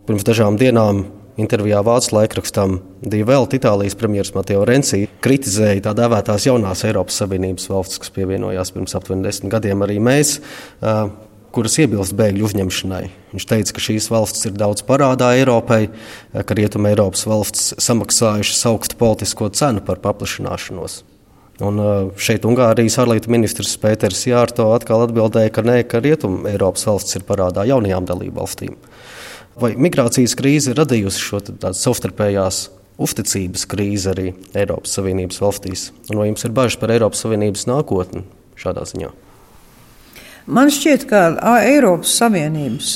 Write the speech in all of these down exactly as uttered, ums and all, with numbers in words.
Pirms dažām dienām intervijā Vācu laikrakstam Die Welt Itālijas premjeras Matteo Renzi kritizēja tā dēvētās jaunās Eiropas Savienības valstis, kas pievienojās pirms aptuveni desmit gadiem arī mēs, kuras iebilst bēgļu uzņemšanai. Viņš teica, ka šīs valstis ir daudz parādā Eiropai, ka Rietuma Eiropas valstis samaksājušas augstu politisko cenu par paplašināšanos. Un šeit Ungārijas ārlietu ministrs Pēters Jārto atkal atbildēja, ka nē, ka Rietuma Eiropas valstis ir parādā jaunajām dalību valstīm. Vai migrācijas krīze ir radījusi šo tādu savstarpējās uzticības krīzi arī Eiropas Savienības valstīs? Un vai jums ir bažas par Eiropas Savienības nākotni šādā ziņā? Man šķiet, ka Eiropas Savienības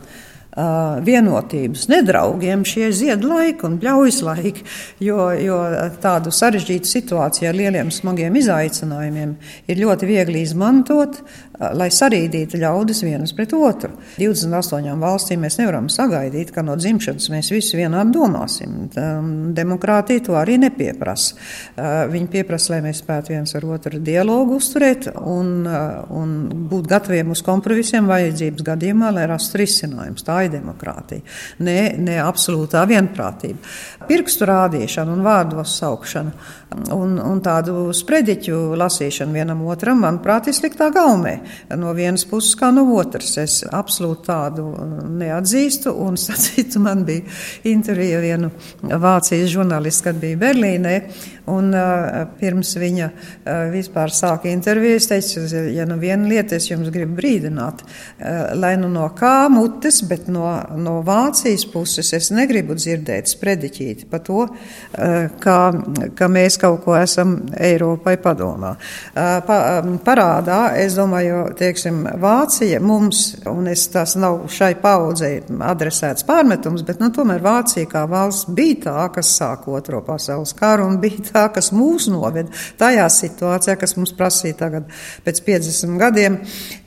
vienotības nedraugiem šie zied laiki un bļaujas laiki, jo, jo tādu sarežģītu situāciju ar lieliem smagiem izaicinājumiem ir ļoti viegli izmantot, lai sarīdītu ļaudis vienus pret otru. divdesmit astoņām valstīm mēs nevaram sagaidīt, ka no dzimšanas mēs visi vienādi domāsim. Demokrātija to arī nepieprasa. Viņi pieprasa, lai mēs spētu viens ar otru dialogu uzturēt un, un būt gataviem uz kompromisiem vajadzības gadījumā, lai rastu risinājumus. Tā ir demokrātija. Ne, ne absolūtā vienprātība. Pirkstu rādīšana un vārdos saukšana un, un tādu sprediķu lasīšanu vienam otram, manuprāt, ir sliktā gaumē. No vienas puses kā no otras. Es absolūti tādu neatzīstu, un sacītu, man bija intervija vienu Vācijas žurnālistu, kad bija Berlīnē, un uh, pirms viņa uh, vispār sāka interviju, es teicu, ja nu viena lieta es jums gribu brīdināt, uh, lai nu no kā mutes, bet no, no Vācijas puses es negribu dzirdēt sprediķīti par to, uh, kā, ka mēs kaut ko esam Eiropai padomā. Uh, pa, um, parādā, es domāju, teiksim, Vācija mums, un es tas nav šai paudzei adresēts pārmetums, bet nu, tomēr Vācija kā valsts bija tā, kas sāka otro pasaules karu un bija tā, kas mūs noved tajā situācijā, kas mums prasīja tagad pēc piecdesmit gadiem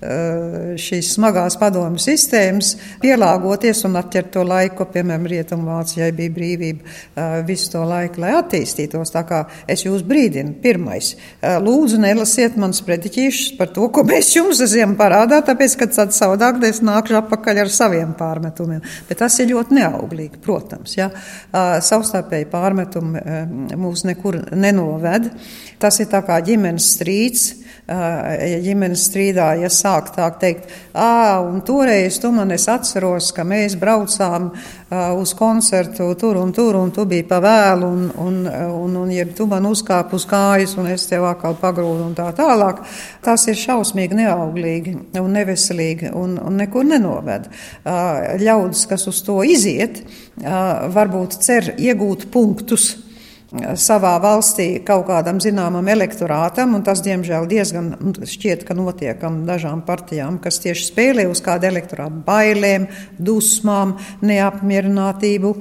šīs smagās padomju sistēmas pielāgoties un atķert to laiku, piemēram, Rietumvācijai bija brīvība visu to laiku, lai attīstītos. Tā kā es jūs brīdinu, pirmais, lūdzu nelasiet man sprediķīšus par to, ko mēs jums esam parādā, tāpēc, ka tad savādāk es nākšu apakaļ ar saviem pārmetumiem. Bet tas ir ļoti neauglīgi, protams. Ja? Savstarpēji pārmetumi mūs nekur nenoved. Tas ir tā kā ģimenes strīds. Ja ģimenes strīdā, ja sāk tā teikt, ā, un toreiz tu man es atceros, ka mēs braucām uz koncertu tur un tur, un tu biji pa vēlu, un, un, un, un ja tu man uzkāp uz kājas, un es tev atkal pagrūdu un tā tālāk. Tas ir šausmīgi neauglīgi un neveselīgi un, un nekur nenoved. Ļaudis, kas uz to iziet, varbūt cer iegūt punktus savā valstī kaut kādam zināmam elektorātam, un tas, diemžēl, diezgan šķiet, ka notiekam dažām partijām, kas tieši spēlē uz kādu elektorātu bailēm, dusmām, neapmierinātību,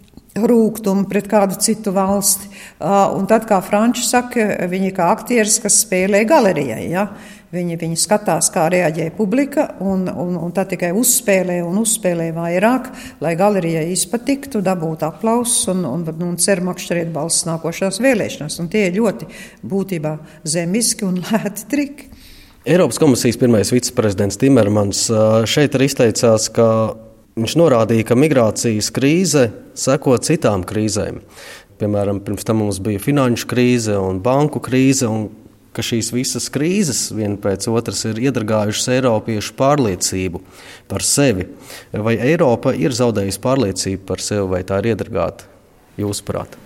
rūgtumu pret kādu citu valsti. Un tad, kā franči saka, viņi kā aktieris, kas spēlē galerijai, ja? Viņi, viņi skatās, kā reaģē publika, un, un, un tad tikai uzspēlē un uzspēlē vairāk, lai galerijai izpatiktu, dabūt aplausus un, un, un cer makšķerēt balsis nākošās vēlēšanās. Un tie ir ļoti būtībā zemiski un lēti triki. Eiropas komisijas pirmais viceprezidents Timermans šeit arī izteicās, ka viņš norādīja, ka migrācijas krīze seko citām krīzēm. Piemēram, pirms tam mums bija finanšu krīze un banku krīze, un ka šīs visas krīzes viena pēc otras ir iedragājušas Eiropiešu pārliecību par sevi. Vai Eiropa ir zaudējusi pārliecību par sevi, vai tā ir iedragāta, jūsuprāt?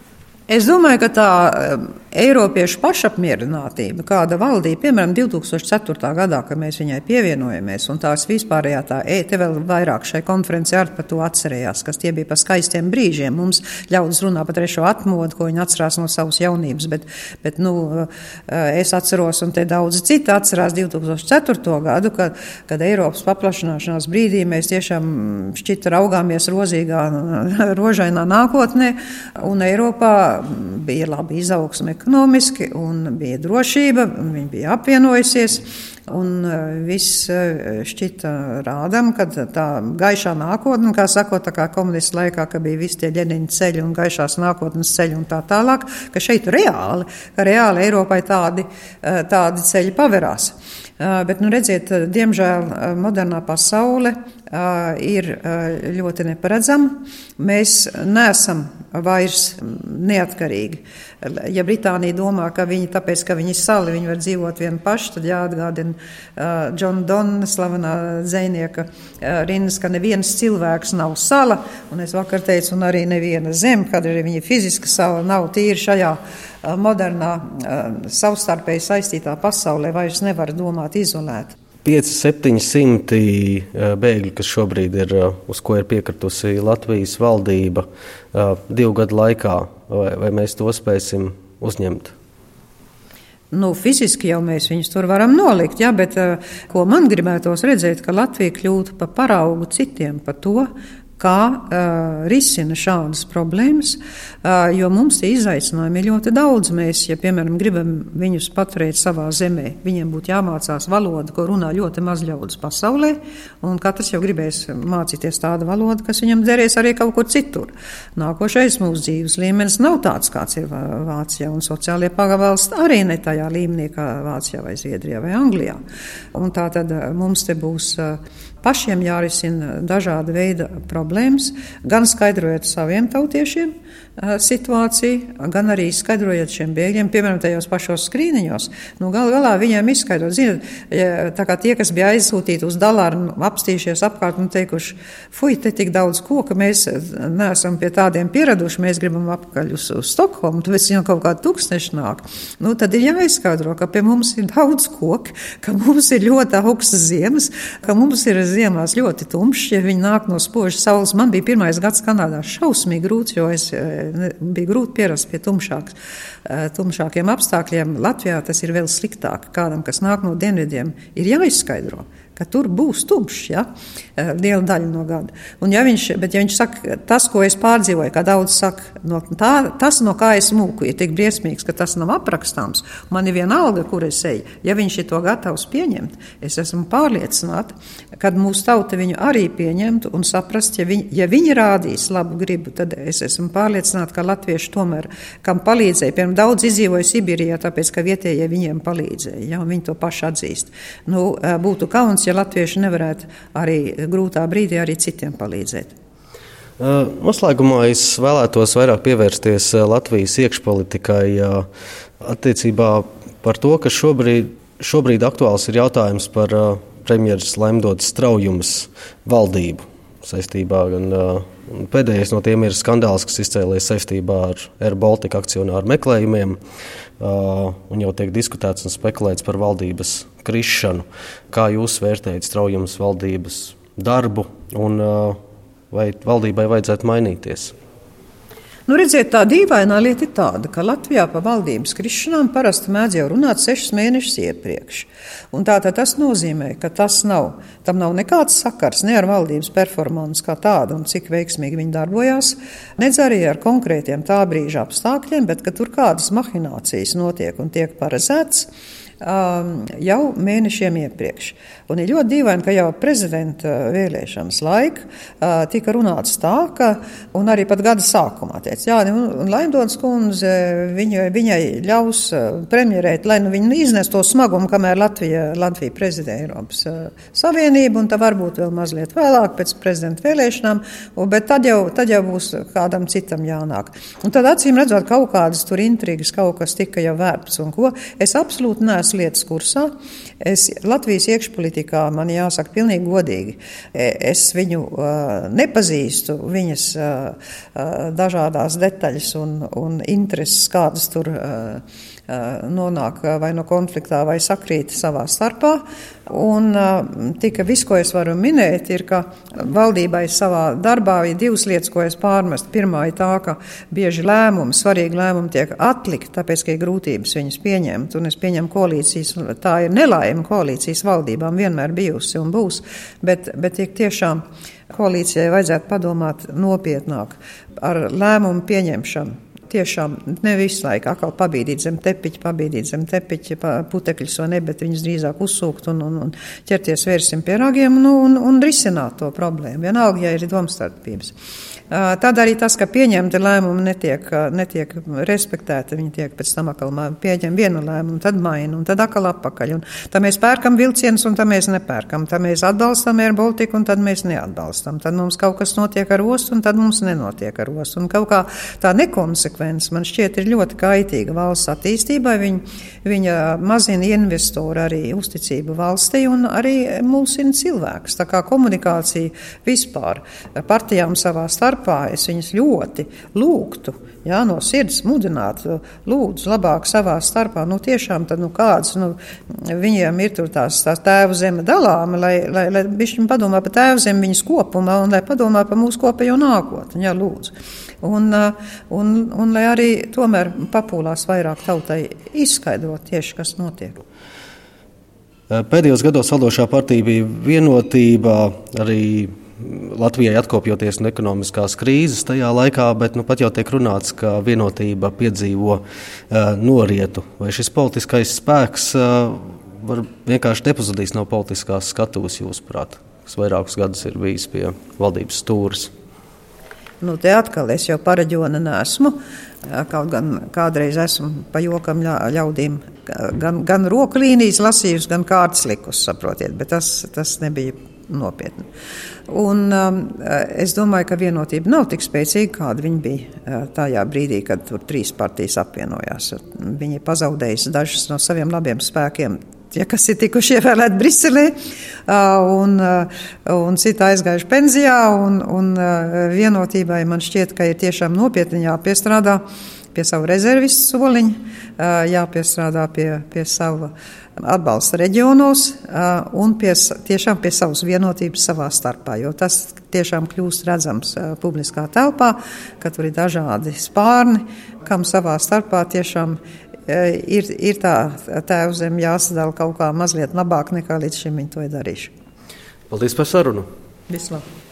Es domāju, ka tā Eiropiešu pašapmierinātība, kāda valdīja, piemēram, divi tūkstoši ceturtā gadā, kad mēs viņai pievienojamies, un tās vispārējā tā, e, te vēl vairāk šai konferenci ar par to atcerējās, kas tie bija pa skaistiem brīžiem. Mums ļaudis runā par trešo atmodu, ko viņi atcerās no savas jaunības, bet, bet nu, es atceros, un te daudzi citi atcerās divi tūkstoši ceturto gadu, kad, kad Eiropas paplašanāšanās brīdī mēs tiešām šķita raugāmies rozīgā, rožainā nākotnē, un Eiropā bija labi izaugsme ekonomiski un bija drošība, un viņi bija apvienojusies, Un viss šķita rādam, ka tā gaišā nākotne, kā sakot, tā kā komunistu laikā, ka bija visi tie Ļeņina ceļi un gaišās nākotnes ceļi un tā tālāk, ka šeit reāli, ka reāli Eiropai tādi, tādi ceļi paverās. Bet, nu, redziet, diemžēl modernā pasaule ir ļoti neparedzama. Mēs neesam vairs neatkarīgi. Ja Britānija domā, ka viņi, tāpēc, ka viņi sali, viņi var dzīvot vieni paši, tad jāatgādina uh, John Donne, slavenā dzejnieka uh, rindas, ka neviens cilvēks nav sala, un es vakar teicu, un arī neviena zem, kad arī viņa fiziska sala nav tīri šajā uh, modernā, uh, savstarpēji saistītā pasaulē, vairs nevar domāt izolēti. pieci septiņi simti bēgļi, kas šobrīd ir, uz ko ir piekritusi Latvijas valdība divu gadu laikā, vai, vai mēs to spēsim uzņemt? Nu, fiziski jau mēs viņus tur varam nolikt, ja, bet ko man gribētos redzēt, ka Latvija kļūtu par paraugu citiem par to, kā uh, risina šādas problēmas, uh, jo mums tie izaicinājumi ir ļoti daudz. Mēs, ja, piemēram, gribam viņus paturēt savā zemē, viņiem būtu jāmācās valoda, ko runā ļoti maz ļaudis pasaulē, un katrs jau gribēs mācīties tādu valodu, kas viņam derēs arī kaut kur citur. Nākošais mūsu dzīves līmenis nav tāds, kāds ir Vācijā, un sociālie pagalsti arī ne tajā līmenī kā Vācijā vai Zviedrijā vai Anglijā. Un tā tad mums te būs uh, pašiem jārisina dažāda veida problēmas, gan skaidrojot saviem tautiešiem situāciju, gan arī skaidrojot šiem bēgļiem, piemēram, tajos pašos skrīniņos. Nu, gal galā viņiem izskaidrot, zināt, tā kā tie, kas bija aizsūtīti uz Dalāru, apstījušies apkārt un teikuši, fuj, te tik daudz koka, mēs neesam pie tādiem pieraduši, mēs gribam apakaļ uz, uz Stokholmu, tad viņam kaut kāda tūkstneši nāk. Nu, tad ir jāizskaidro, ka pie mums ir daudz koka, ka mums ir ļoti augstas ziemas, ka mums ir ziemās ļoti tumšs, ja viņi nāk no spožas saules. Man bija pirmais gads Kanādā šausmīgi grūts, jo es bija grūti pierast pie tumšāks, tumšākiem apstākļiem. Latvijā tas ir vēl sliktāk. Kādam, kas nāk no dienvidiem, ir jāizskaidro, ka tur būs tumšs, ja, liela daļa no gada. Un ja viņš, bet ja viņš saka, tas, ko es pārdzīvoju, kā daudz saka, no tā, tas, no kā es mūku, ir tik briesmīgs, ka tas nav aprakstāms, man ir viena alga, kur es eju. Ja viņš ir to gatavs pieņemt, es esmu pārliecināta, kad mūsu tauta viņu arī pieņemtu un saprast, ja viņi, ja viņi rādīs labu gribu, tad es esmu pārliecināta, ka latvieši tomēr, kam palīdzēja, piemēram, daudz izdzīvoja Sibirijā, tāpēc, ka vietējie viņiem palīdzēja, ja, un viņi to paši atzīst. Nu, būtu kauns, ja latvieši nevarētu arī grūtā brīdī arī citiem palīdzēt. Noslēgumā es vēlētos vairāk pievērsties Latvijas iekšpolitikai attiecībā par to, ka šobrīd, šobrīd aktuāls ir jautājums par premjeras Laimdotas Straujumas valdību saistībā gan pēdējais no tiem ir skandāls, kas izcēlies saistībā ar Air Baltica akcionāru meklējumiem, un jau tiek diskutēts un spekulēts par valdības krišanu. Kā jūs vērtējat Straujumas valdības darbu un vai valdībai vajadzētu mainīties? Nu, redziet, tā dīvainā lieta ir tāda, ka Latvijā pa valdības krišanām parasti mēdz jau runāt sešus mēnešus iepriekš. Un tātad tas nozīmē, ka tas nav, tam nav nekāds sakars ne ar valdības performansu kā tādu un cik veiksmīgi viņi darbojās, nedz arī ar konkrētiem tā brīža apstākļiem, bet ka tur kādas mahinācijas notiek un tiek paredzēts um, jau mēnešiem iepriekš. Un ir ļoti dīvaini, ka jau prezidenta vēlēšanas laika uh, tika runāts tā, ka, un arī pat gada sākumā teica, jā, un, un Laimdotas kundze viņai, viņai ļaus uh, premjerēt, lai nu viņi iznes to smagumu, kamēr Latvija, Latvija prezidē Eiropas uh, Savienību, un tā varbūt vēl mazliet vēlāk pēc prezidenta vēlēšanām, un, bet tad jau, tad jau būs kādam citam jānāk. Un tad acīm redzot kaut kādas tur intrigas, kaut kas tika jau vērts un ko. Es absolūti neesmu lietas kursā. Es Latvijas iekšpolitikā, man jāsaka pilnīgi godīgi, es viņu uh, nepazīstu, viņas uh, uh, dažādās detaļas un, un intereses, kādas tur uh, nonāk vai no konfliktā vai sakrīt savā starpā. Un tika viss, ko es varu minēt, ir, ka valdībai savā darbā ir divas lietas, ko es pārmestu. Pirmā ir tā, ka bieži lēmumi, svarīgi lēmumi tiek atlikt, tāpēc, ka ir grūtības viņus pieņemt. Un es pieņemu koalīcijas, tā ir nelaime koalīcijas valdībām vienmēr bijusi un būs, bet, bet tiešām koalīcijai vajadzētu padomāt nopietnāk ar lēmumu pieņemšanu. tiešām ne visu laiku atkal pabīdīt zem tepiņa, pabīdīt zem tepiņa, putekļus vai ne, bet viņus drīzāk uzsūkt un, un, un ķerties vērsim pie ragiem nu, un, un risināt to problēmu. Vienalga, ja ir domstarpības. Tad arī tas, ka pieņemti lēmumi netiek, netiek respektēti, viņi tiek pēc tam atkal pieņem vienu lēmumu, tad maina, un tad atkal atpakaļ. Un tad mēs pērkam vilcienus, un tad mēs nepērkam. Tad mēs atbalstam Air Baltiku, un tad mēs neatbalstam. Tad mums kaut kas notiek ar ostu, un tad mums nenotiek ar ostu. Un kaut kā tā nekonsekvence, man šķiet, ir ļoti kaitīga valsts attīstībai. Viņa, viņa mazina investoru arī uzticību valstī, un arī mulsina cilvēkus. Tā kā komunikācija vispār partijām savā starpā, es viņas ļoti lūgtu, jā, no sirds mudinātu, lūdzu labāk savā starpā, nu tiešām tad, nu kāds, nu, viņiem ir tur tās, tās tēvu zeme dalāma, lai, lai, lai bišķiņ padomā par tēvu zemi viņas kopumā un lai padomā par mūsu kopējo nākotni, jā, lūdzu. Un, un, un lai arī tomēr papūlās vairāk tautai izskaidrot tieši, kas notiek. Pēdējos gados valdošā partija bija Vienotība, arī Latvijai atkopjoties no ekonomiskās krīzes tajā laikā, bet nu, pat jau tiek runāts, ka Vienotība piedzīvo uh, norietu. Vai šis politiskais spēks uh, var vienkārši nepazudīs no politiskās skatuves, jūsuprāt, kas vairākus gadus ir bijis pie valdības stūres? Nu, te atkal es jau pa reģiona neesmu, kaut gan kādreiz esmu pa jokam ļaudīm gan, gan roku līnijas lasījusi, gan kārtas likus, saprotiet, bet tas, tas nebija nopietni. Un um, es domāju, ka Vienotība nav tik spēcīga, kāda viņa bija tajā brīdī, kad tur trīs partijas apvienojās. Viņa ir pazaudējusi dažus no saviem labiem spēkiem, tie, kas ir tikuši ievēlēti Briselē, un, un citi aizgājuši pensijā, un, un Vienotībai man šķiet, ka ir tiešām nopietni jāpiestrādā pie savu rezervistu soliņu, jāpiestrādā pie, pie sava atbalsta reģionos un pie, tiešām pie savas vienotības savā starpā, jo tas tiešām kļūst redzams publiskā telpā, ka tur ir dažādi spārni, kam savā starpā tiešām ir, ir tā tēvu zeme jāsadala kaut kā mazliet labāk nekā līdz šim viņi to ir darījuši. Paldies par sarunu! Vislabāk!